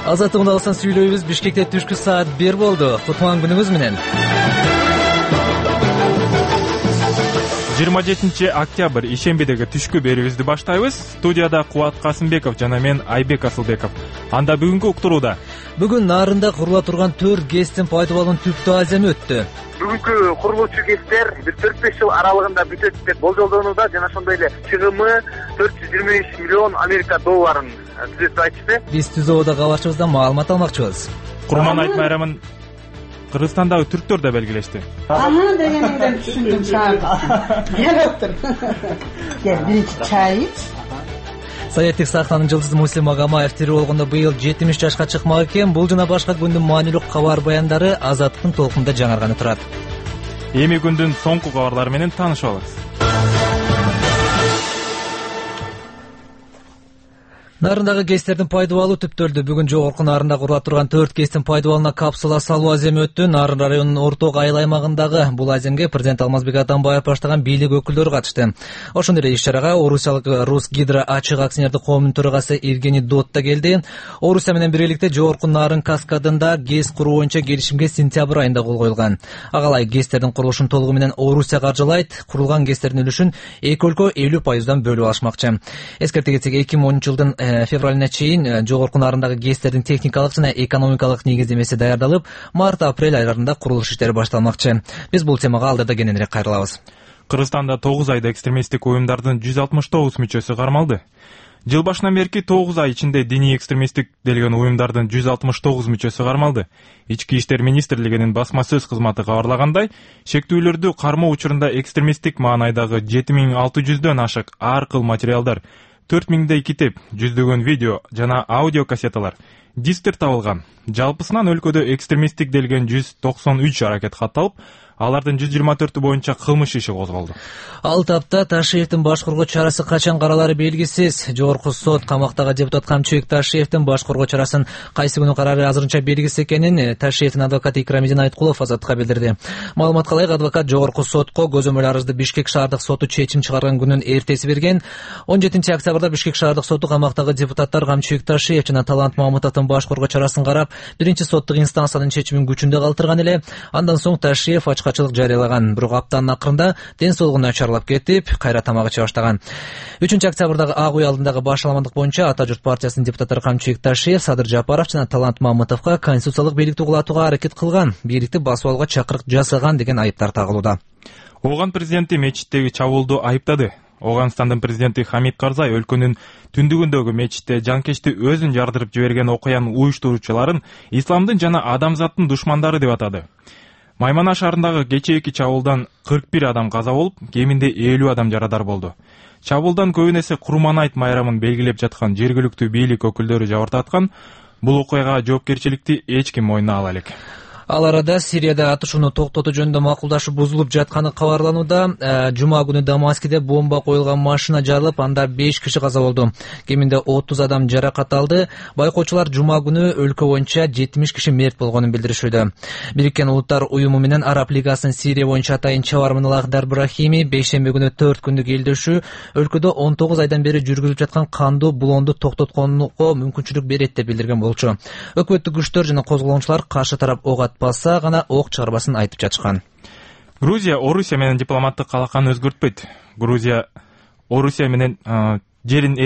Азаттыгында алсан сүйлөйбүз. Бишкекте түшкү саат 1 болду. Кутман күнүңүз менен. 27 октябрь ишембидеги түшкү берүүбүздү баштайбыз. Студияда Кубат Касымбеков жана мен Айбек Асылбеков. Анда бүгүнкү уктурууда. Бүгүн Нарында курула турган 4 ГЭСтин пайдалануу түптүү аземи өттү. Бүгүнкү курулуучу ГЭСтер 4-5 жыл аралыгында бүтөт деп болжолдонууда жана ошондой эле чыгымы 423 миллион Америка долларын түзөтүп айтышты. Биз түзөөдө кабарчыбыздан маалымат алмакчыбыз. Курман айт майрамын Кыргызстандагы түрктөр да белгилешти. Дегениңден түшүндүм шаар. Кел отур. Кел биринчи чай ич. Саяттык сахнанын жылдызы Муслим Магомаев тирүү болгондо быйыл 70 жашка чыкмак экен. Бул жана башка күндүн маанилүү кабар баяндары Азаттыктын толкунда жаңырганы турат. Эми күндүн соңку кабарлары менен таанышып алабыз. Нарындагы ГЭСтердин пайдалануу түптөлдү. Бүгүн жогорку Нарында курула турган 4 ГЭСтин пайдаланууна капсула салуу аземи өттү. Нарын районунун Орток айыл аймагындагы бул аземге президент Алмазбек Атамбаев баштаган бийлик өкүлдөрү катышты. Ошондой эле иш-чарага Орусиялык Русгидро ачык акционердик коомунун төрагасы Евгений Дот да келди. Орусия менен биргеликте жогорку Нарын каскадында ГЭС куруу боюнча келишимге сентябрь айында кол коюлган. Агалай ГЭСтердин курулушун толугу менен Орусия каржылайт. Курулган ГЭСтердин үлүшүн эки өлкө 50% бөлүп алышмакчы. Эскерте кетсек, 2010 жылдын февралына чейин жогорку Нарындагы ГЭСтердин техникалык жана экономикалык негиздемеси даярдалып, март-апрель айларында курулуш иштери башталмакчы. Биз бул темага алдыда кененирээк кайрылабыз. Кыргызстанда 9 айда экстремисттик уюмдардын 169 мүчөсү кармалды. Жыл башынан берки 9 ай ичинде диний экстремисттик делген уюмдардын 169 мүчөсү кармалды. Ички иштер министрлигинин басма сөз кызматы кабарлагандай, шектүүлөрдү кармоо учурунда экстремисттик маанайдагы 7600дөн ашык ар кыл материалдар, 4000дей китеп, жүздөгөн видео жана аудио кассеталар, дисктер табылган. Жалпысынан өлкөдө экстремисттик делген 193 аракет катталып, алардын 124 боюнча кылмыш иши козголду. Ал тапта Ташиевдин башкаргоо чарасы качан каралары белгисиз. Жогорку сот камактагы депутат Камчыбек Ташиевдин башкаргоо чарасын кайсы күнү карары азырынча белгисиз экенин Ташиевдин адвокаты Икрамидин Айткулов Азаттыкка билдирди. Маалыматка ылайык, адвокат жогорку сотко көзөмөл арызды Бишкек шаардык соту чечим чыгарган күнүн эртеси берген. 17 октябрда Бишкек шаардык соту камактагы депутаттар Камчыбек Ташиев жана Талант Мамытовдун башкаргоо чарасын карап, биринчи соттук инстанциянын чечимин күчүндө калтырган эле. Андан соң Ташиев ачкачылык жарыялаган. Бирок аптанын акырында ден соолугу начарлап кетип, кайра тамак иче баштаган. 3 октябрдагы Ак үй алдындагы башаламандык боюнча Ата журт партиясынын депутаттары Камчыбек Ташиев, Садыр Жапаров жана Талант Мамытовго конституциялык бийликти угулатууга аракет кылган, бийликти басып алууга чакырык жасаган деген айыптар тагылууда. Ооган президенти мечиттеги чабуулду айыптады. Ооганстандын президенти Хамид Карзай өлкөнүн түндүгүндөгү мечитте жанкечти өзүн жардырып жиберген окуянын уюштуруучуларын исламдын жана адамзаттын душмандары деп атады. Маймана шаарындагы кечээки чабуулдан 41 адам каза болуп, кеминде 50 адам жарадар болду. Чабуулдан көбүн эсе Курман айт майрамын белгилеп жаткан жергиликтүү бийлик өкүлдөрү жабыр тарткан. Бул окуяга жоопкерчиликти эч ким мойнуна ала элек. Ал арада Сирияда атышууну токтотуу жөнүндө макулдашуу бузулуп жатканы кабарланууда. Жума күнү Дамаскиде бомба коюлган машина жарылып, анда 5 киши каза болду. Кеминде 30 адам жаракат алды. Байкоочулар жума күнү өлкө боюнча 70 киши мерт болгонун билдиришүүдө. Бириккен Улуттар уюму менен Араб лигасынын Сирия боюнча атайынча бармын Ахдар Брахими бейшемби күнү 4 күндүк элдешүү өлкөдө 19 айдан бери жүргүзүлүп жаткан кандуу булоонду токтотконго мүмкүнчүлүк берет деп билдирген болчу. Өкмөттүк күчтөр жана козголгончулар каршы тарап ок атпаса гана ок чыгарбасын айтып жатышкан. Грузия Орусия менен дипломаттык калаканы өзгөртпөйт. Грузия Орусия менен жерин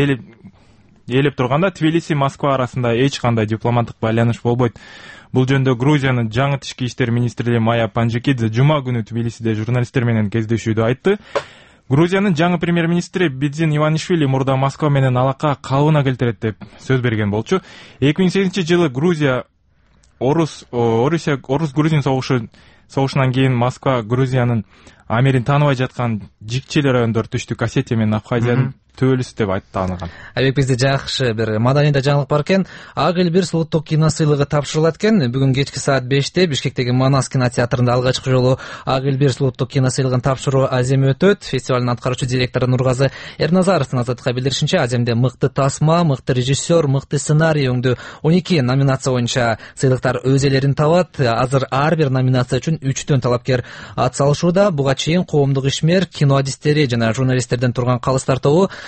ээлеп турганда Тбилиси Москва арасында эч кандай дипломаттык байланыш болбойт. Бул жөнүндө Грузиянын жаңы тишки иштер министри Майя Панжикидзе жума күнү Тбилисиде журналисттер менен кездешүүдө айтты. Грузиянын жаңы премьер-министри Бидзин Иванишвили мурда Москва менен алака калыбына келтирет деп сөз берген болчу. 2008 жылы Грузия Орус-Грузин согушунан кийин Москва Грузиянын Америн тааныбай жаткан жикчелер райондор түштүк Осетия менен Абхазиянын төбөлүсү деп айттаныган. Айбек, бизде жакшы бир маданий да жаңылык бар экен. Ак Элбир улуттук кино сыйлыгы тапшырылат экен. Бүгүн кечки саат 5-те Бишкектеги Манас кинотеатрында алгачкы жолу Ак Элбир улуттук кино сыйлыгын тапшыруу аземи өтөт. Фестивалдын аткаруучу директору Нургазы Эрназаровдун Азаттыкка билдиришинче, аземде мыкты тасма, мыкты режиссер, мыкты сценарий өңдүү 12 номинация боюнча сыйлыктар өз элерин табат. Азыр ар бир номинация үчүн 3төн талапкер ат салышууда. Буга чейин коомдук ишмер, кино адистери жана журналисттерден турган калыстар тобу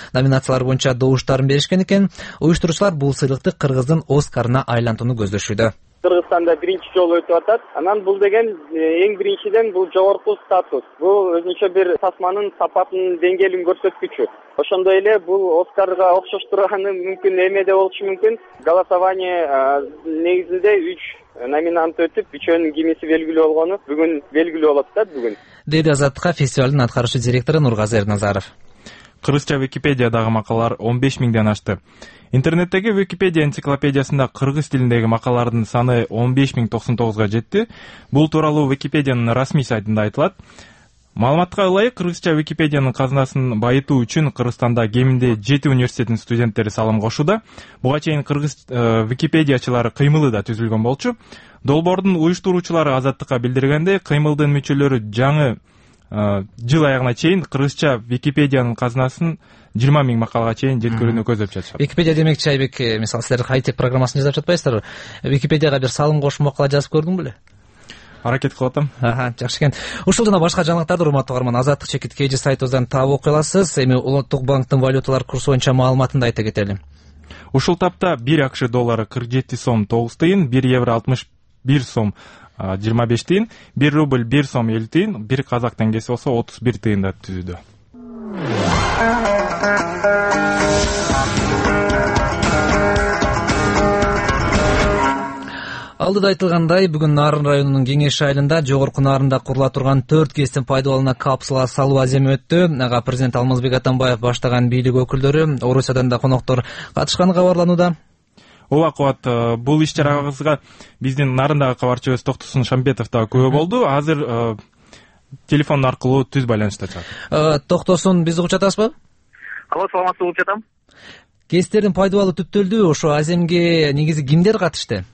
номинациялар боюнча добуштарын беришкен экен. Уюштуруучулар бул сыйлыкты Кыргыздын Оскарына айлантууну көздөшүүдө. Кыргызстанда биринчи жолу өтүп атат. Анан бул деген эң биринчиден бул жогорку статус. Бул өзүнчө бир тасманын сапатынын деңгээлин көрсөткүчү. Ошондой эле бул Оскарга окшош турганы мүмкүн эме да болушу мүмкүн. Голосование негизинде 3 номинант өтүп, 3-өнүн кимиси белгилүү болгону бүгүн белгилүү болот да бүгүн. Деди Азаттыкка фестивалдын аткаруучу директору Нургазы Эрназаров. Кыргызча Википедиядагы макалалар 15 миңден ашты. Интернеттеги Википедия энциклопедиясында кыргыз тилиндеги макалалардын саны 15.099 жетти. Бул тууралуу Википедиянын расмий сайтында айтылат. Маалыматка ылайык, кыргызча Википедиянын казынасын байытуу үчүн Кыргызстанда кеминде 7 университеттин студенттери салым кошууда. Буга чейин кыргыз википедиячылары кыймылы да түзүлгөн болчу. Долбоордун уюштуруучулары Азаттыкка билдиргендей, кыймылдын мүчөлөрү жаңы жыл аягына чейин кыргызча Википедиянын казынасын 20 миң макалага чейин жеткирүүнү көздөп жатышат. Википедия демекчи Айбек, мисалы силер хай-тек программасын жасап жатпайсыздарбы? Википедияга бир салым кошуп макала жазып көрдүң беле? Аракет кылып атам. Жакшы экен. Ушул жана башка жаңылыктарды урматтуу угарман Азаттык чекит KG сайтыбыздан таап окуй аласыз. Эми Улуттук банктын валюталар курсу боюнча маалыматын да айта кетели. Ушул тапта 1 акш доллары 47 сом 9 тыйын, 1 евро 61 сом 25 тыйын, 1 рубль 1 сом 50 тыйын, 1 казак теңгеси болсо 31 тыйында түзүүдө. Алдыда айтылгандай, бүгүн Нарын районунун Кеңеш айылында жогорку Нарында курула турган 4 КЭСтин пайдаланууна капсула салуу аземи өттү. Ага президент Алмазбек Атамбаев баштаган бийлик өкүлдөрү, Орусиядан да коноктор катышканы кабарланууда. Ооба Кубат, бул иш-чарабызга биздин Нарындагы кабарчыбыз Токтосун Шамбетов да күбө болду. Азыр телефон аркылуу түз байланышта чыгат. Токтосун, бизди угуп жатасызбы? Алло, саламатсызбы, угуп жатам. КЭСтердин пайдалануу түптөлдү. Ошо аземге негизи кимдер катышты?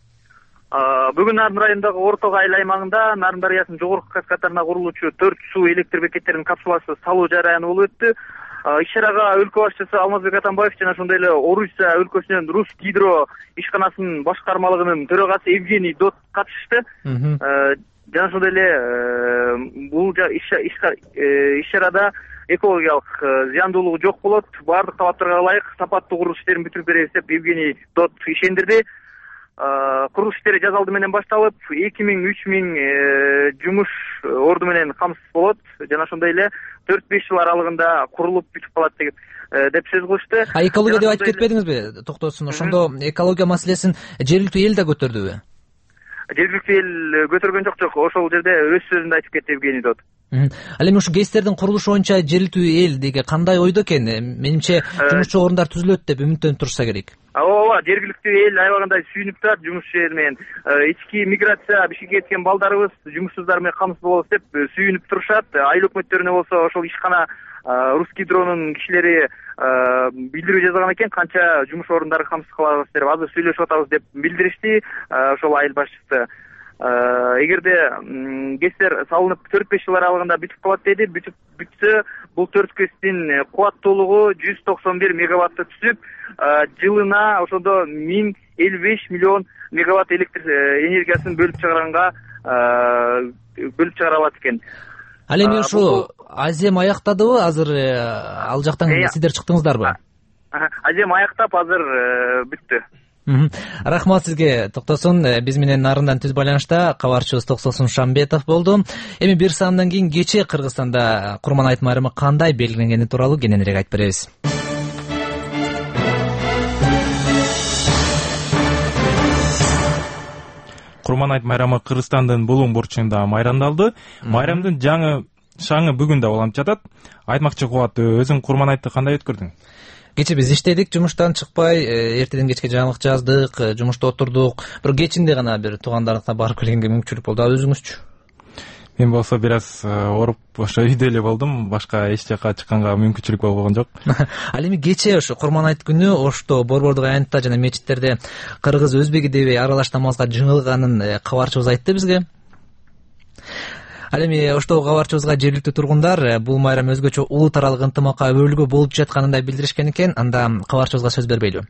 Бүгүн Нарын районундагы Орток айыл аймагында Нарын дарыясынын жогорку каскадтарына курулуучу 4 суу электр бекеттеринин капсуласы салуу жараяны болуп өттү. Иш-чарага өлкө башчысы Алмазбек Атамбаев жана ошондой эле Орусия өлкөсүнүн Русгидро ишканасынын башкармалыгынын төрагасы Евгений Дот катышты. Жана ошондой эле бул иш-чарада экологиялык зыяндуулугу жок болот, баардык талаптарга ылайык сапаттуу курулуш иштерин бүтүрүп беребиз деп Евгений Дот ишендирди. Курулуш иштери жаз алды менен башталып, 2000-3000 жумуш орду менен камсыз болот жана ошондой эле 4-5 жыл аралыгында курулуп бүтүп калат деп сөз кылышты. Экология деп айтып кетпедиңизби, Токтосун? Ошондо экология маселесин жергиликтүү эл да көтөрдүбү? Жергиликтүү эл көтөргөн жок, ошол жерде өз сөзүндө айтып кетти Евгений Дот. Ал эми ушу КЭСтердин курулушу боюнча жергиликтүү эл деге кандай ойдо экен? Менимче жумушчу орундар түзүлөт деп үмүттөнүп турса керек. Ооба, жергиликтүү эл аябагандай сүйүнүп турат жумушчу эл менен. Ички миграция Бишкекке кеткен балдарыбыз жумушсуздар менен камсыз болобуз деп сүйүнүп турушат. Айыл өкмөттөрүнө болсо ошол ишкана Русгидронун кишилери билдирүү жазган экен, канча жумуш орундары камсыз кылабыз деп азыр сүйлөшүп атабыз деп билдиришти ошол айыл башчысы. Эгерде КЭСтер салынып 4-5 жыл аралыгында бүтүп калат деди, бүтсө бул 4 КЭСтин кубаттуулугу 191 мегаватты түзүп, жылына ошондо 1055 миллион мегаватт электр энергиясын бөлүп чыгара алат экен. Ал эми ушу азем аяктадыбы? Азыр ал жактан сиздер чыктыңыздарбы? Азем аяктап азыр бүттү. Рахмат сизге, Токтосун. Биз менен Нарындан түз байланышта кабарчыбыз Токтосун Шамбетов болду. Эми бир саамдан кийин кечээ Кыргызстанда Курман айт майрамы кандай белгиленгени тууралуу кененирээк айтып беребиз. Курман айт майрамы Кыргызстандын Булуң бурчунда майрамдалды. Майрамдын жаңы шаңы бүгүн да уланып жатат. Айтмакчы Кубат, өзүң Курман айтты кандай өткөрдүң? Кече биз иштедик, жумуштан чыкпай, эртеден кечке жаңылык жаздык, жумушта отурдук. Бирок кечинде гана бир туугандарга барып келгенге мүмкүнчүлүк болду. Өзүңүзчү? Мен болсо бир аз ооруп, ошо үйдө эле болдум. Башка эч жака чыкканга мүмкүнчүлүк болгон жок. Ал эми кече ошо Курман айт күнү Ошто борбордук аянтта жана мечиттерде кыргыз өзбек дебей аралаш намазга жыйналганын кабарчыбыз айтты бизге. Ал эми Оштогу кабарчыбызга жергиликтүү тургундар бул майрам өзгөчө улут аралык ынтымакка өбөлгө болуп жатканын да билдиришкен экен. Анда кабарчыбызга сөз бербейлүү.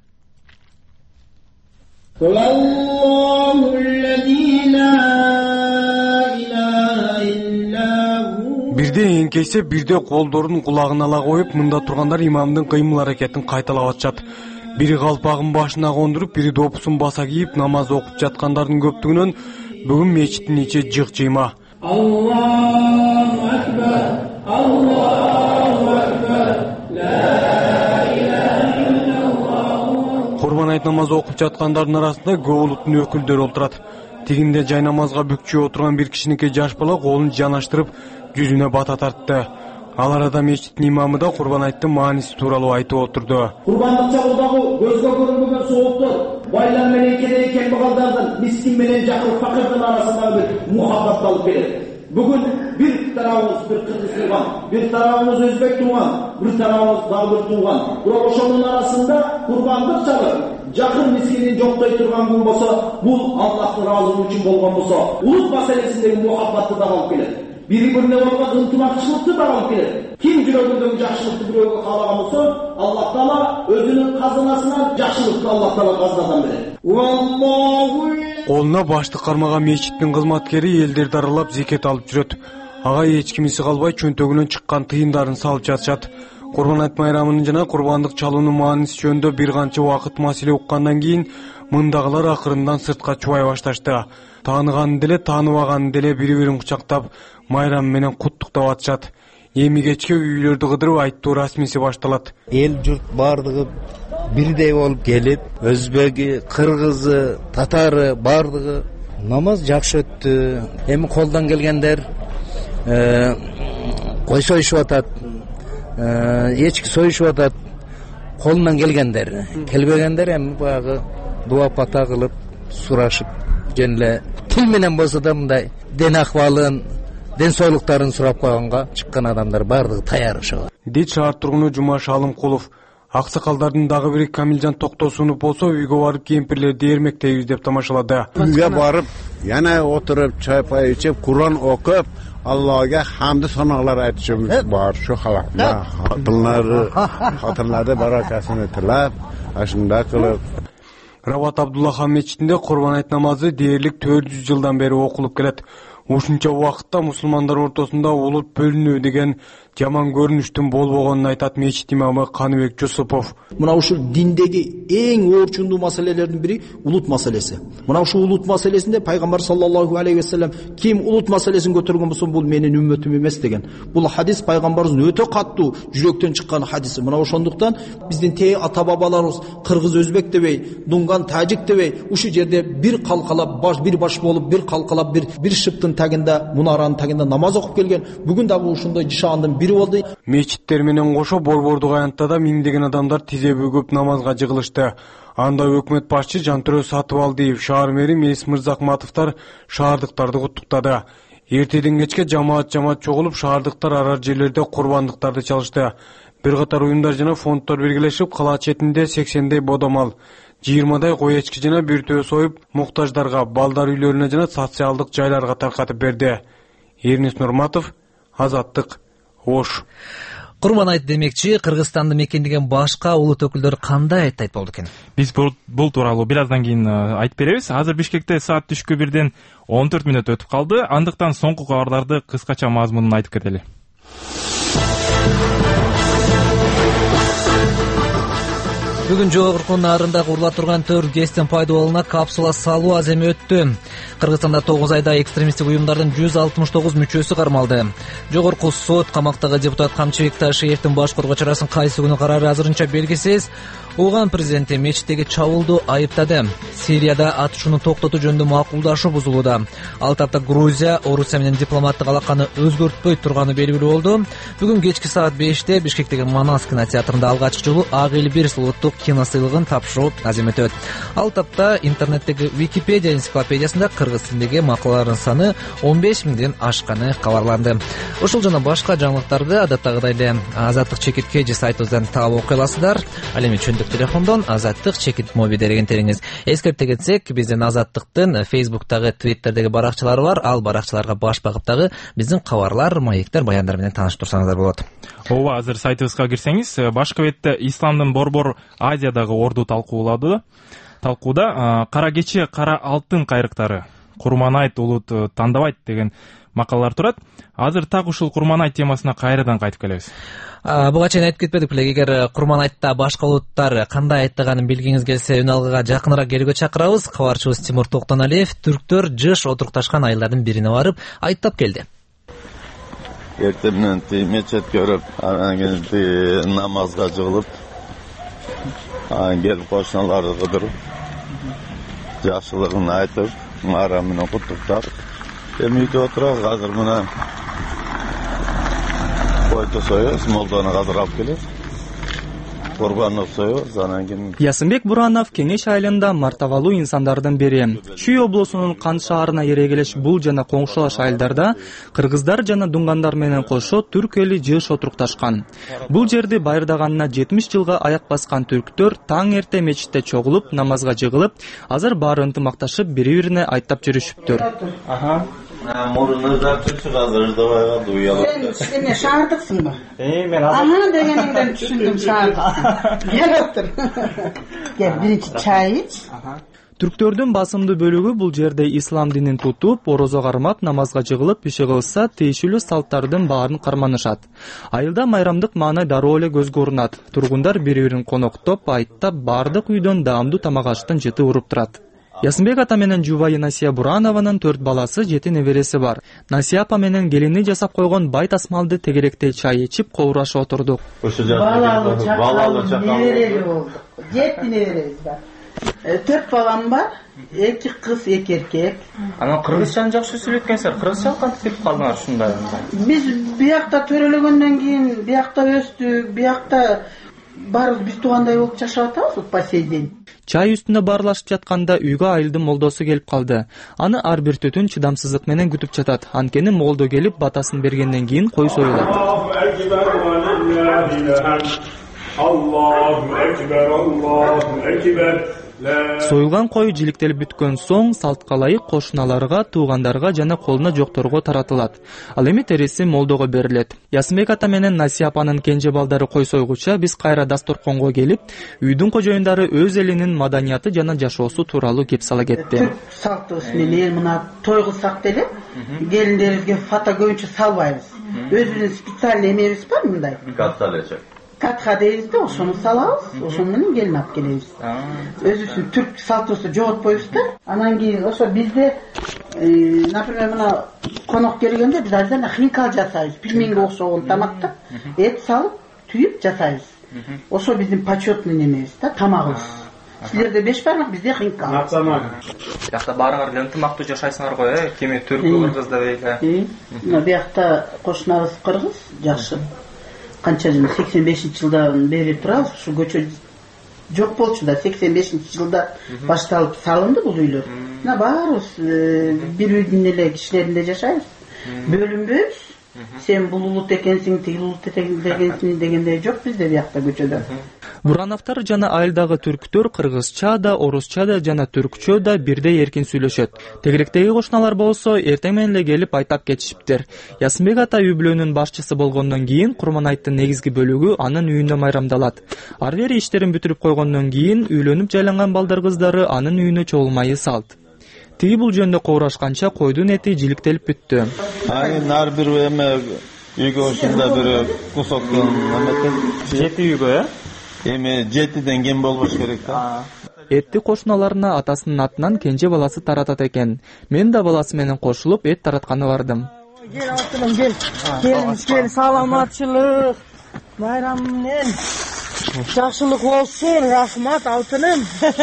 бирде эңкейсе, бирде колдорун кулагына ала коюп, мында тургандар имамдын кыймыл аракетин кайталап атышат. Бири калпагын башына кондуруп, бири допусун баса кийип намаз окуп жаткандардын көптүгүнөн бүгүн мечиттин ичи жык-жыйма. Аллаху акбар, Аллаху акбар, ла иляха иллаллах. Курбан айт намазы окуп жаткандардын арасында көп улуттун өкүлдөрү отурат. Тигинде жай намазга бүкчү отурган бир кишиники жаш бала колун жанаштырып, жүзүнө бата тартты. Ал арада мечиттин имамы да Курбан айттын мааниси тууралуу айтып отурду. Курбандык чалуудагы көзгө көрүнбөгөн сооптор байлар менен кедей кембагалдардын, мискин менен жакыр факырдын арасындагы бир мухаббатты алып келет. Бүгүн бир тарабыбыз бир кыргыз тууган, бир тарабыбыз өзбек тууган, бир тарабыбыз дагы бир тууган. Бирок ошонун арасында курбандык чалып, жакыр мискинин жоктой турган күн болсо, бул Аллахтын ыраазылыгы үчүн болгон болсо, улут маселесиндеги мухаббатты да алып келет. Бири-бирине болгон ынтымакчылыкты да алып келет. Ким жүрөгүндөгү жакшылыкты бирөөгө каалаган болсо, Аллах Таала өзүнүн казынасынан жакшылыкты Аллах Таала казынадан берет. Колуна баштык кармаган мечиттин кызматкери элдерди аралап зекет алып жүрөт. Ага эч кимиси калбай чөнтөгүнөн чыккан тыйындарын салып жатышат. Курбан айт майрамынын жана курбандык чалуунун мааниси жөнүндө бир канча убакыт маселе уккандан кийин мындагылар акырындан сыртка чубай башташты. Тааныганы деле, тааныбаганы деле бири-бирин кучактап, майрам менен куттуктап атышат. Эми кечке үйлөрдү кыдырып айттуу расмиси башталат. Эл журт бардыгы бирдей болуп келип, өзбеги, кыргызы, татары бардыгы намаз жакшы өттү. Эми колдон келгендер кой союшуп атат, эчки союшуп атат. Колунан келгендер, келбегендер эми баягы дуа пата кылып, сурашып, жөн тил менен болсо да мындай ден акыбалын, ден соолуктарын сурап койгонго чыккан адамдар бардыгы таяр ошого. Дейт шаар тургуну Жумаш Алымкулов. Аксакалдардын дагы бири Камилжан Токтосунов болсо үйгө барып кемпирлерди эрмектейбиз деп тамашалады. Үйгө барып, яна отуруп, чай-пай ичип, Кур'ан окуп, Аллага хамды санаалар айтышыбыз бар. Şu халакта хатынларды баракасын тилеп, ашында кылып. Рават Абдуллахан мечитинде Курбан айт намазы дээрлик 400 жылдан бери окулуп келет. Ушунча убакытта мусулмандар ортосунда улут бөлүнүү деген жаман көрүнүштүн болбогонун айтат мечит имамы Каныбек Жусупов. Мына ушул диндеги эң оорчундуу маселелердин бири улут маселеси. Мына ушул улут маселесинде пайгамбар саллаллаху алейхи вассалам ким улут маселесин көтөргөн болсо бул менин үммөтүм эмес деген. Бул хадис пайгамбарыбыздын өтө каттуу жүрөктөн чыккан хадиси. Мына ошондуктан биздин тээ ата бабаларыбыз кыргыз, өзбек дебей, дунган, тажик дебей ушул жерде бир калкалап, бир баш болуп, бир калкалап, бир шыптын тагында, мунаранын тагында намаз окуп келген. Бүгүн дагы ушундай жишаандын бири болду. Мечиттер менен кошо Борбордук аянтта да миңдеген адамдар тизе бүгүп намазга жыгылышты. Анда өкмөт башчы Жантөрө Сатыбалдиев, шаар мэри Мейис Мырзахматовтар шаардыктарды куттуктады. Эртеден кечке жамаат чогулуп шаардыктар арар жерлерде курбандыктарды чалышты. Бир катар уюмдар жана фонддор биргелешип кала четинде 80дей бодомал, 20дай кой эчки жана бир төө союп муктаждарга, балдар үйлөрүнө жана социалдык жайларга таркатып берди. Эрнис Нурматов, Азаттык, Ош. Курбан айт демекчи, Кыргызстанды мекендеген башка улут өкүлдөрү кандай айтат болду экен? Биз бул тууралуу бир аздан кийин айтып беребиз. Азыр Бишкекте саат түшкү 1-ден 14 мүнөт өтүп калды. Андыктан соңку кабарларды кыскача мазмунун айтып кетели. Бүгүн жогорку нарында курула турган 4 ГЭСтин пайдаланууна капсула салуу аземи өттү. Кыргызстанда 9 айда экстремисттик уюмдардын 169 мүчөсү кармалды. Жогорку сот камактагы депутат Камчыбек Ташиевдин башкаруу чарасын кайсы күнү карары азырынча белгисиз. Уган президенти мечиттеги чабуулду айыптады. Сирияда атышууну токтотуу жөнүндө макулдашуу бузулууда. Ал тапта Грузия Орусия менен дипломаттык алаканы өзгөртпөй турганы белгилүү болду. Бүгүн кечки саат 5-те Бишкектеги Манас кинотеатрында алгачкы жолу Ак эл 1 улуттук кино сыйлыгын тапшыруу азем өтөт. Ал тапта интернеттеги Википедия энциклопедиясында кыргыз тилиндеги макалалардын саны 15 миңден ашканы кабарланды. Ушул жана башка жаңылыктарды адаттагыдай эле Азаттык чекит KG сайтыбыздан таап окуй аласыздар. Ал эми чөндүк телефондон Азаттык чекит моби деген териңиз. Эскертип кетсек, биздин Азаттыктын Facebook'тагы, Twitter'деги баракчалары бар. Ал баракчаларга баш багып дагы биздин кабарлар, маектер, баяндар менен таанышып турсаңыздар болот. Ооба, азыр сайтыбызга кирсеңиз, башкы бетте Исламдын борбор Азиядагы орду талкууда кара кече, кара алтын кайрыктары Курманайт улут тандабайт деген макалалар турат. Азыр так ушул Курманайт темасына кайрадан кайтып келебиз. Буга чейин айтып кетпедик беле, эгер Курманайтта башка улуттар кандай айттыганын билгиңиз келсе үн алгыга жакыныраак келүүгө чакырабыз. Кабарчыбыз Тимур Токтоналиев түрктөр жыш отурукташкан айылдардын бирине барып айттап келди. Эртең менен мечет көрүп, анан кийин намазга жыгылып, анан келип кошуналарды кыдырып, жакшылыгын айтып, майрам менен куттуктап, эми үйдө отурабыз. Азыр мына койду соебуз, молдону азыр алып келебиз. Курбанды соебуз, анан кийин. Ясынбек Буранов Кеңеш айылында мартабалуу инсандардын бири. Чүй облусунун Кан шаарына эрегелеш бул жана коңшулаш айылдарда кыргыздар жана дуңгандар менен кошо түрк эли жыш отурукташкан. Бул жерди байырдаганына 70 жылга аяк баскан түрктөр таң эрте мечитте чогулуп, намазга жыгылып, азыр баары ынтымакташып бири-бирине айттап жүрүшүптүр. Мурунду запчырчы азыр ырдабай калды, уялып. Сен эме шаардыксыңбы? Мен азыр дегениңден түшүндүм, шаардыксың. Кел отур. Кел, биринчи чай ич. Түрктөрдүн басымдуу бөлүгү бул жерде ислам динин тутуп, орозо кармап, намазга жыгылып, иши кылса, тийишилүү салттардын баарын карманышат. Айылда майрамдык маанай дароо эле көзгө урунат. Тургундар бири-бирин коноктоп, айттап, бардык үйдөн даамдуу тамак аштын жыты уруп турат. Ясынбек ата менен жубайы Насия Буранованын 4 баласы, 7 небереси бар. Насия апа менен келини жасап койгон бай тасмалды тегеректей чай ичип, коурашып отурдук. Балалуу, неберели болдук. 7 неберебиз бар. 4 балам бар, 2 кыз, 2 эркек. Анан кыргызчаны жакшы сүйлөткөнсүздөр. Кыргызча кантип билип калдыңар ушундай? Биз биякта төрөлгөндөн кийин, биякта өстүк, биякта баарыбыз биз туугандай болуп жашап атабыз по сей день. Чай үстүнө баарлашып жатканда үйгө айылдын молдосу келип калды. Аны ар бир түтүн чыдамсыздык менен күтүп жатат. Анткени молдо келип батасын бергенден кийин кой союлат. Союлган кой жиликтелип бүткөн соң салтка ылайык кошуналарга, туугандарга жана колуна жокторго таратылат. Ал эми териси молдого берилет. Ясынбек ата менен Насия апанын кенже балдары кой сойгуча биз кайра дасторконго келип, үйдүн кожоюндары өз элинин маданияты жана жашоосу тууралуу кеп сала кетти. Салтыбыз менен мына той кылсак деле, келиндерибизге фото көбүнчө салбайбыз. Өзүбүздүн специальный эмебиз бар мындай. Катха дейбиз да, ошону салабыз, ошону менен келин алып келебиз. Өзүбүздүн түрк салтыбызды жоготпойбуз да. Анан кийин ошо бизде, например, мына конок келгенде биз аздан хинкал жасайбыз, пельменге окшогон тамакты эт салып, түйүп жасайбыз. Ошо биздин почетный немебиз да, тамагыбыз. Силерде 5 бармак, бизде хинкал. Биякта баарыңар эле ынтымактуу жашайсыңар го, кими түрк кыргыз дебейли. Биякта кошунабыз кыргыз, жакшы. Канча жыл 85-жылдан бери турабыз, ушу көчө жок болчу да, 85-жылда башталып салынды бул үйлөр. Мына баарыбыз бир үйдүн эле кишилеринде жашайбыз. Бөлүнбөйбүз. Сен бул улут экенсиң, тиги улут экенсиң дегендей жок бизде биякта көчөдө. Бурановтар жана айылдагы түрктөр кыргызча да, орусча да жана түркчө да бирдей эркин сүйлөшөт. Тегеректеги кошуналар болсо эртең менен эле келип айтап кетишиптир. Ясынбек ата үй бүлөнүн башчысы болгондон кийин Курманайттын негизги бөлүгү анын үйүндө майрамдалат. Ар бери иштерин бүтүрүп койгондон кийин үйлөнүп жайланган балдар кыздары анын үйүнө чогулмайы салт. Тиги бул жөндө коурашканча койдун эти жиликтелип бүттү. Ар бир эме үйгө ушундай бир кусоктон эметен 7 үйгө, эми 7ден кем болбош керек да. Этти кошуналарына атасынын атынан кенже баласы таратат экен. Мен да баласы менен кошулуп эт таратканы бардым. Гел алтыным, гел, саламатчылык, майрам менен жакшылык болсун, рахмат алтыным.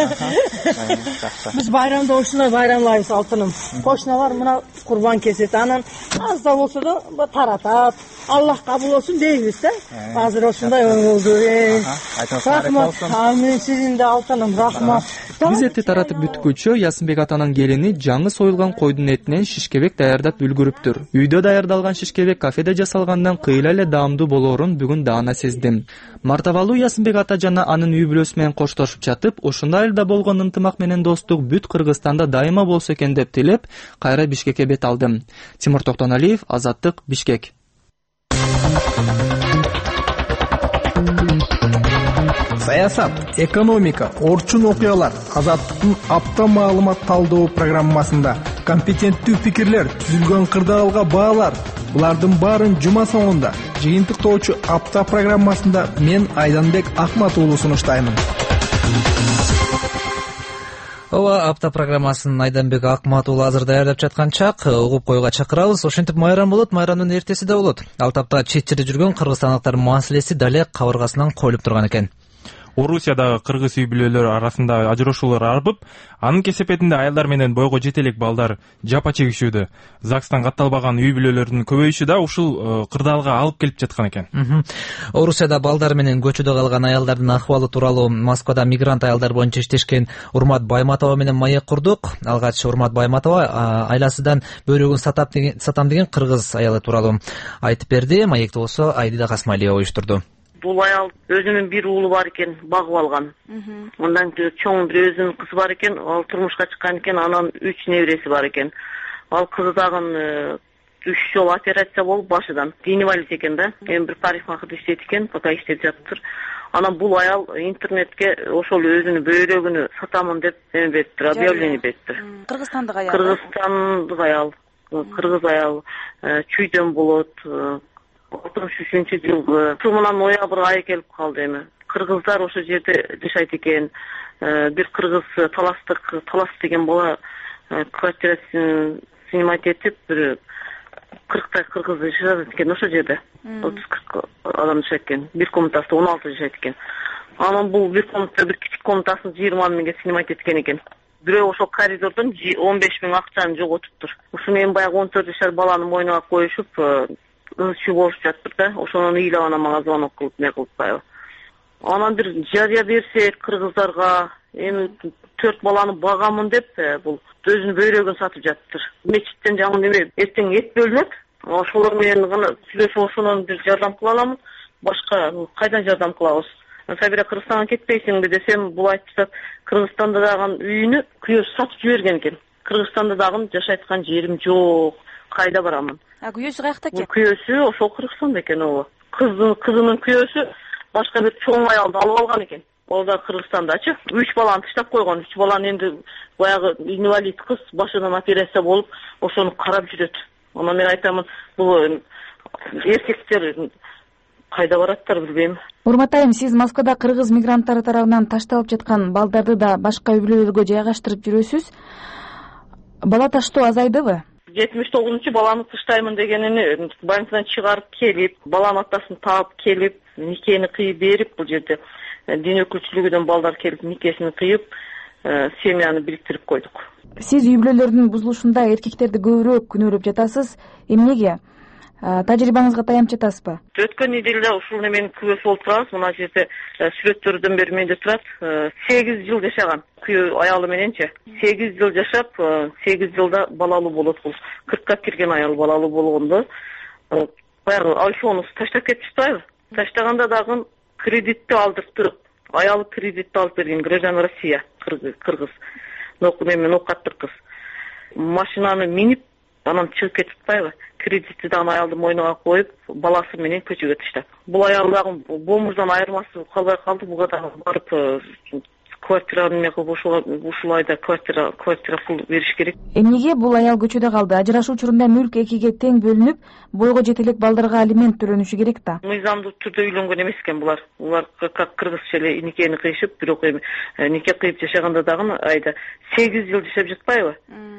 Биз байрамда ушундай байрамлайбыз алтыным. Кошуналар мына курбан кесет, анан аз да болсо да таратат. Аллах кабыл болсун дейбиз да. Азыр ошундай болду. Рахмат, амин, сиздин да алтыным, рахмат. Биз этти таратып бүткүчө Ясынбек атанын келини жаңы союлган койдун этинен шишкебек даярдап үлгүрүптүр. Үйдө даярдалган шишкебек кафеде жасалгандан кыйла эле даамдуу болоорун бүгүн даана сездим. Мартабалуу Ясынбек ата жана анын үй бүлөсү менен коштошуп жатып, ушундай айылда болгон ынтымак менен достук бүт Кыргызстанда дайыма болсо экен деп тилеп, кайра Бишкекке бет алдым. Тимур Токтоналиев, Азаттык, Бишкек. Саясат, экономика, орчун окуялар Азаттыктын апта маалымат талдоо программасында компетенттүү пикирлер, түзүлгөн кырдаалга баалар. Булардын баарын жума соңунда жыйынтыктоочу апта программасында мен Айданбек Ахмат уулу сунуштаймын. Ооба, апта программасын Айданбек Акмат уулу азыр даярдап жаткан чак, угуп коюуга чакырабыз. Ошентип майрам болот, майрамдын эртеси да болот. Ал тапта чет жерде жүргөн кыргызстандыктардын маселеси дале кабыргасынан коюлуп турган экен. Орусиядагы кыргыз үй бүлөлөр арасында ажырошуулар арбып, анын кесепетинде аялдар менен бойго жете элек балдар жапа чегишүүдө. ЗАГСтан катталбаган үй бүлөлөрдүн көбөйүшү да ушул кырдаалга алып келип жаткан экен. Орусияда балдар менен көчөдө калган аялдардын акыбалы тууралуу Москвада мигрант аялдар боюнча иштешкен Урмат Байматова менен маек курдук. Алгач Урмат Байматова айласынан бөйрөгүн сатам деген кыргыз аялы тууралуу айтып берди. Маекти болсо Айдида Касмалиева уюштурду. Бул аял өзүнүн бир уулу бар экен, багып алган. Андан чоң бир өзүнүн кызы бар экен, ал турмушка чыккан экен, анан 3 небереси бар экен. Ал кызы дагы 3 жолу операция болуп башыдан. Инвалид экен да. Эми бир парикмахерде иштейт экен, пока иштеп жатыптыр. Анан бул аял интернетке ошол өзүнүн бөйрөгүнү сатамын деп беттир, объявление беттир. Кыргызстандык аял. Кыргызстандык аял. Кыргыз аял чүйдөн болот. 63-жылгы сумунан ноябрь айы келип калды эми. Кыргыздар ошол жерде жашайт экен. Бир кыргыз талас деген бала квартирасын снимать этип, бир 40 кыргыз жашайт экен ошол жерде. 30-40 адам жашайт экен. Бир комнатасында 16 жашайт экен. Анан бул бир комната, бир кичик комнатасын 20 миңге снимать эткен экен. Бирөө ошол коридордон 15 миң акчаны жоготуптур. Ушуну эми баягы 14 жашар баланын мойнуна коюшуп, ызчы болуп жатыптыр да. Ошону ыйлап анан мага звонок кылып не кылып анан бир жарыя берсек кыргыздарга, эми 4 баланы багамын деп бул өзүнүн бөйрөгүн сатып жатыптыр. Мечиттен жаңы неме эртең эт бөлүнөт. Ошолор менен гана сүйлөшүп ошонун бир жардам кыла аламын. Башка кайдан жардам кылабыз? Сабира, Кыргызстанга кетпейсиңби десем, бул айтып жатат, Кыргызстанда дагы үйүнү күйөөсү сатып жиберген экен. Кыргызстанда дагы жашайткан жерим жок. Кайда барамын? Күйөөсү каякта экен? Күйөөсү ошол Кыргызстанда экен ооба. Кызынын күйөөсү башка бир чоң аялды алып алган экен. Ол да Кыргызстандачы. 3 баланы таштап койгон. 3 баланы энди баягы инвалид кыз башынан операция болуп, ошону карап жүрөт. Анан мен айтамын, бул эркектер кайда бараттар билбейм. Урмат айым, сиз Москвада кыргыз мигранттары тарабынан ташталып жаткан балдарды да башка үй бүлөлөргө жайгаштырып жүрөсүз. Бала таштоо азайдыбы? 79 баланы таштаймын дегенини больницадан чыгарып келип, баланын атасын таап келип, никени кыйып берип, бул жерде дин өкүлчүлүгүнөн балдар келип никесин кыйып, семьяны бириктирип койдук. Сиз үй бүлөлөрдүн бузулушунда эркектерди көбүрөөк күнөөлөп жатасыз. Эмнеге? Тажрыйбаңызга таянып жатасызбы? Өткөн неделде ушул неменин күбөсү болуп турабыз. Мына жерде сүрөттөрдөн бери менде турат. 8 жыл жашаган күйөө аялы мененчи. 8 жыл жашап, 8 жылда балалуу болот бул. 40ка кирген аял балалуу болгондо баягы айфонун таштап кетишпайбы? Таштаганда дагы кредитти алдыртып, аялы кредитти алып берген, граждан Россия, кыргыз. Ноокаттык кыз. Машинаны минип, анан чыгып кетип атпайбы? Кредитти дагы аялдын мойнуна коюп, баласы менен көчөгө таштап. Бул аял дагы бомждан айырмасы калбай калды. Буга дагы барып квартираны эме кылып ушул айда квартира пул бериш керек. Эмнеге бул аял көчөдө калды? Ажырашуу учурунда мүлк экиге тең бөлүнүп, бойго жете элек балдарга алимент төлөнүшү керек да. Мыйзамдуу түрдө үйлөнгөн эмес экен булар. Булар как кыргызча эле никени кыйышып, бирок эми нике кыйып жашаганда дагы айда 8 жыл жашап жатпайбы?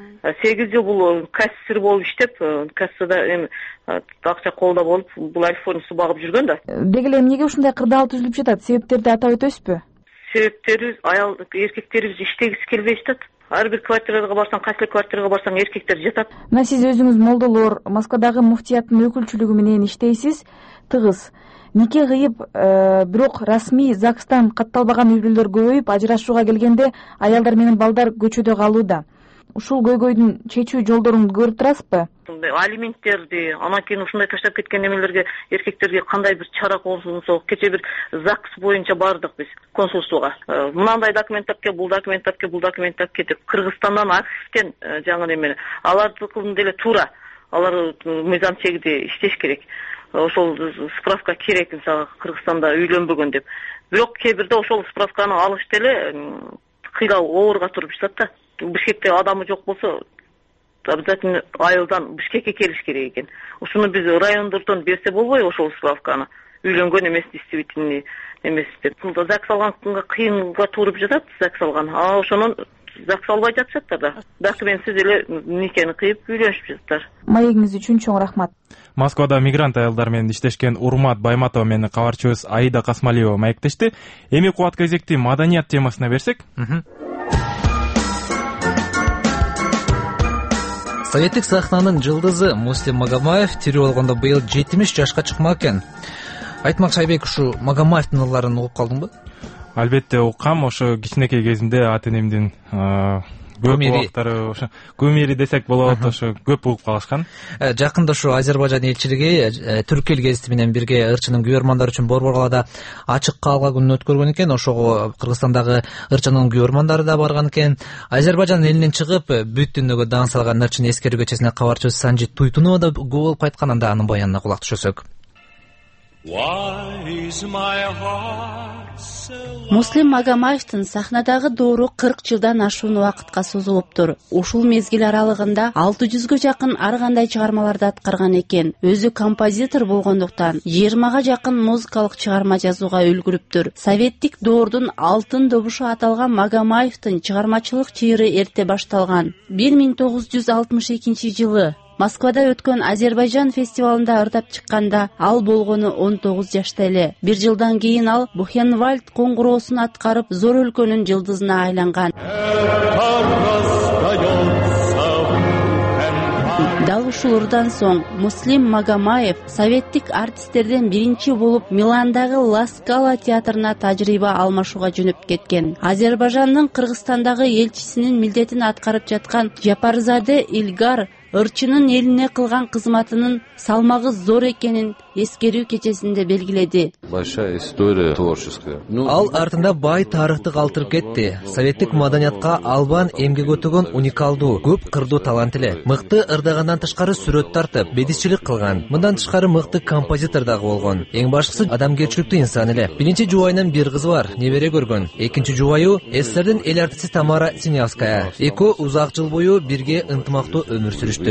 8 жыл бул кассир болуп иштеп, кассада эми акча колдо болуп, бул айфонусу багып жүргөн да. Деги эле эмнеге ушундай кырдаал түзүлүп жатат? Себептерди атап өтөсүзбү? Себептери аял эркектерибиз иштегиси келбей жатат. Ар бир квартирага барсаң, кайсы квартирага барсаң эркектер жатат. Мына сиз өзүңүз молдолор, Москвадагы муфтияттын өкүлчүлүгү менен иштейсиз, тыгыз. Нике кыйып, бирок расмий ЗАГСтан катталбаган үй бүлөлөр көбөйүп, ажырашууга келгенде аялдар менен балдар көчөдө калууда. Ушул көйгөйдүн чечүү жолдорун көрүп турасызбы? Алименттерди, анан кийин ушундай таштап кеткен немелерге эркектерге кандай бир чара колдонсо, кече бир ЗАГС боюнча бардык биз консулствого. Мынандай документ алып кел, бул документ алып кел, бул документ алып кел деп Кыргызстандан аксизден жаңы неме. Алардыкын деле туура. Алар мыйзам чегиде иштеш керек. Ошол справка керек мисалы Кыргызстанда үйлөнбөгөн деп. Бирок кээ бирде ошол справканы алышты эле кыйла оорга туруп жатат да. Бишкекте адамы жок болсо обязательно айылдан Бишкекке келиш керек экен. Ушуну биз райондордон берсе болбойбу ошол справканы? Үйлөнгөн эмес, действительный эмес деп. ЗАГС алганга кыйынга туруп жатат, ЗАГС алган. Ошонун ЗАГС албай жатышаттар да. Документсиз эле никени кыйып үйлөнүшүп жатат. Маегиңиз үчүн чоң рахмат. Москвада мигрант аялдар менен иштешкен Урмат Байматова менен кабарчыбыз Аида Касмалиева маектешти. Эми кубат кезекти маданият темасына берсек. Советтик сахнанын жылдызы Муслим Магомаев тирүү болгондо быйыл 70 жашка чыкмак экен. Айтмак Шайбек, ушу Магомаевдин ырларын угуп калдыңбы? Албетте уккам. Ошо кичинекей кезинде ата-энемдин көп убактары ошо көмүри десек болот, ошо көп угуп калышкан. Жакында ушу Азербайжан элчилиги Түрк эл гезити менен бирге ырчынын күйөрмандары үчүн Борбор калаада ачык каалга күнүн өткөргөн экен. Ошого Кыргызстандагы ырчынын күйөрмандары да барган экен. Азербайжан элинен чыгып, бүт дүйнөгө даң салган ырчыны эскерүү кечесине кабарчыбыз Санжит Туйтунова да көп болуп кайткан. Анда анын баянына кулак түшөсөк. Муслим Магомаевдин сахнадагы доору 40 жылдан ашуун убакытка созулуптур. Ушул мезгил аралыгында 600гө жакын ар кандай чыгармаларды аткарган экен. Өзү композитор болгондуктан 20га жакын музыкалык чыгарма жазууга үлгүрүптүр. Советтик доордун алтын добушу аталган Магомаевдин чыгармачылык чыйыры эрте башталган. 1962 жылы Москвада өткөн Азербайжан фестивалында ырдап чыкканда ал болгону 19 жашта эле. Бир жылдан кийин ал Бухенвальд коңгуроосун аткарып, зор өлкөнүн жылдызына айланган. Дал ушул ырдан соң Муслим Магомаев советтик артисттерден биринчи болуп Миландагы Ла Скала театрына тажрыйба алмашууга жөнөп кеткен. Азербайжандын Кыргызстандагы элчисинин милдетин аткарып жаткан Жапарзаде Илгар ырчынын элине кылган кызматынын салмагы зор экенин эскерүү кечесинде белгиледи. Большая история творческая. Ал артында бай тарыхты калтырып кетти. Советтик маданиятка албан эмгек өтөгөн уникалдуу, көп кырдуу талант эле. Мыкты ырдагандан тышкары сүрөт тартып, бедисчилик кылган. Мындан тышкары мыкты композитор дагы болгон. Эң башкысы адамгерчиликтүү инсан эле. Биринчи жубайынан бир кызы бар, небере көргөн. Экинчи жубайы СССРдин эл артисти Тамара Синявская. Экөө узак жыл бою бирге ынтымактуу өмүр сүрүштү.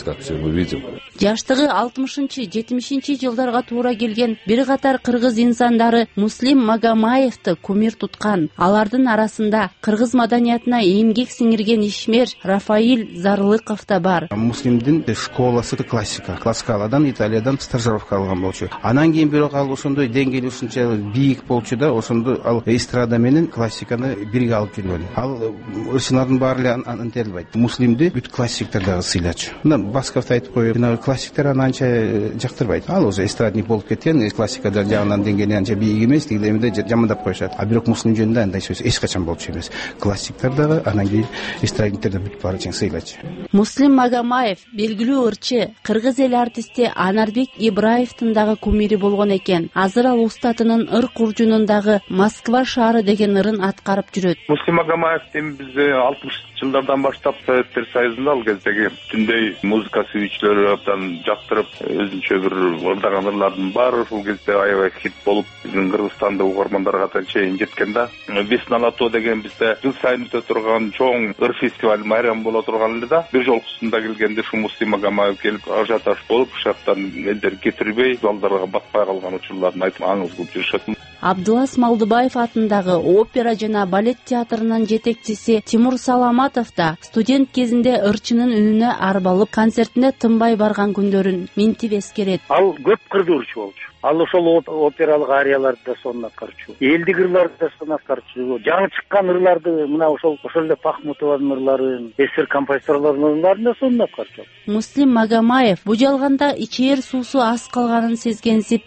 Жаштыгы 60-70 жылдарга туура келген бир катар кыргыз инсандары Муслим Магомаевди кумир туткан. Алардын арасында кыргыз маданиятына эмгек сиңирген ишмер Рафаил Зарлыков да бар. Муслимдин школасы классикаладан, Италиядан стажировка алган болчу. Анан кийин бирок ал ошондой деңгээли ушунча бийик болчу да, ошондо ал эстрада менен классиканы бирге алып жүргөн. Ал ырчылардын баары эле антерлбайт. Муслимди бүт классиктер дагы сыйлачу. Мына Басковду айтып коюп, классиктер аны анча жактырбайт. Ал уже эстрадник болуп кеткен, классикада жагынан деңгээли анча бийик эмес, дегенде жамандап коюшат. А бирок Муслим жөнүндө андай сөз эч качан болчу эмес. Классиктер дагы, анан кийин эстрадниктер да бүт баары чең сыйлачу. Муслим Магомаев белгилүү ырчы, кыргыз эл артисти Анарбек Ибраевдин дагы кумири болгон экен. Азыр ал устатынын ыр куржунундагы Москва шаары деген ырын аткарып жүрөт. Муслим Магомаев биз 60 жылдардан баштап Советтер Союзунда ал кездеги түндөй музыка сүйүүчүлөрү абдан жактырып, өзүнчө бир ырдаган ырлардын баары ушул кезде аябай хит болуп, биздин Кыргызстанда угармандарга чейин жеткен да. Весна на то деген бизде жыл сайын өтө турган чоң ыр фестиваль майрам боло турган эле да. Бир жолкусунда келгенде шу Муслим Магомаев келип ажиотаж болуп, ушактан элдер кетирбей, залдарга батпай калган учурларын айтып аңыз кылып жүрүшөт. Абдулас Малдыбаев атындагы опера жана балет театрынын жетекчиси Тимур Саламатов да студент кезинде ырчынын үнүнө арбалып, концертине тынбай барган күндөрүн минтип эскерет. Ал көп кырдуу ырчы болчу. Ал ошол опералык арияларды да сонун аткарчу. Элдик ырларды да сонун аткарчу. Жаңы чыккан ырларды мына ошол эле Пахмутованын ырларын, СССР композиторлордун ырларын да сонун аткарчу. Муслим Магомаев бу жалганда ичээр суусу аз калганын сезгенсип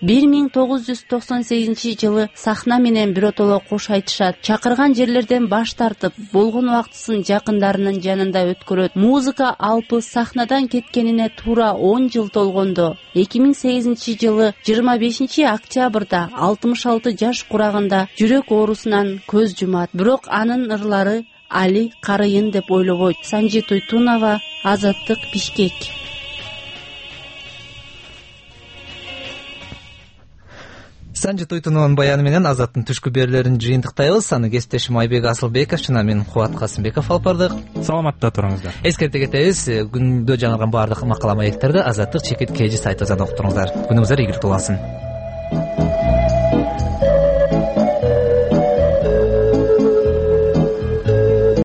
1998 жылы сахна менен биротоло кош айтышат. Чакырган жерлерден баш тартып, болгон убактысын жакындарынын жанында өткөрөт. Музыка алпы сахнадан кеткенине туура 10 жыл толгондо 2008 жылы 25 октябрда 66 жаш курагында жүрөк оорусунан көз жумат. Бирок анын ырлары али карыйын деп ойлобойт. Санжит Туйтунова, Азаттык, Бишкек. Санжы Туйтуновдун баяны менен Азаттын түшкү берүүлөрүн жыйынтыктайбыз. Аны кесиптешим Айбек Асылбеков жана мен Кубат Касымбеков алып бардык. Саламатта туруңуздар. Эскерте кетебиз, күндө жаңырган баардык макала маектерди Азаттык чекит KG сайтыбыздан окуп туруңуздар. Күнүңүздөр ийгиликтүү болсун.